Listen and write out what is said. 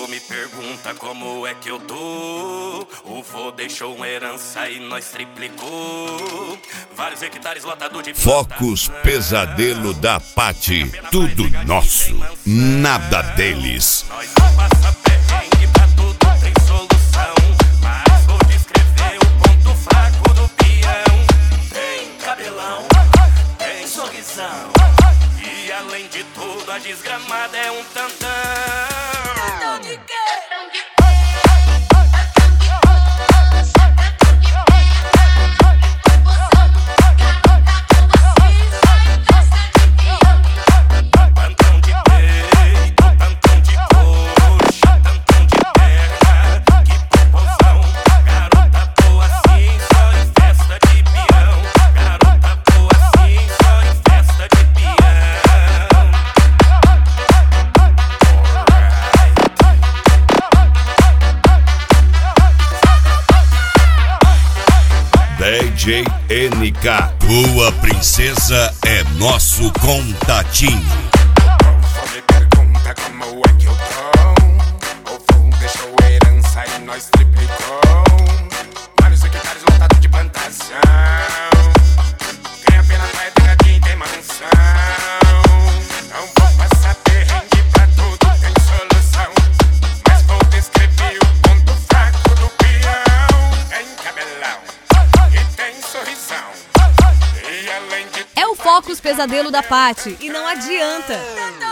me pergunta como é que eu tô. O vô deixou uma herança e nós triplicou. Vários hectares lotados de Focus Pesadelo da Paty. Tudo nosso, nada deles. Nós não passa perrengue, pra tudo tem solução. Mas vou descrever o ponto fraco do peão. Tem cabelão, tem sorrisão. E além de tudo, a desgramada é um tantão. Tantão de quê? DJ NK, tua princesa é nosso contatinho. Só me pergunta como é que eu tô. O vô deixou herança e nós triplicou. Vários hectares lotados de plantação. Ganha pena, vai pegadinha, tem mansão. Não vou passar perrengue, pra tudo tem solução. Mas vou descrever o ponto fraco do peão. Tem cabelão e tem sorrisão. E além de É o Focus Pesadelo da Paty e não adianta.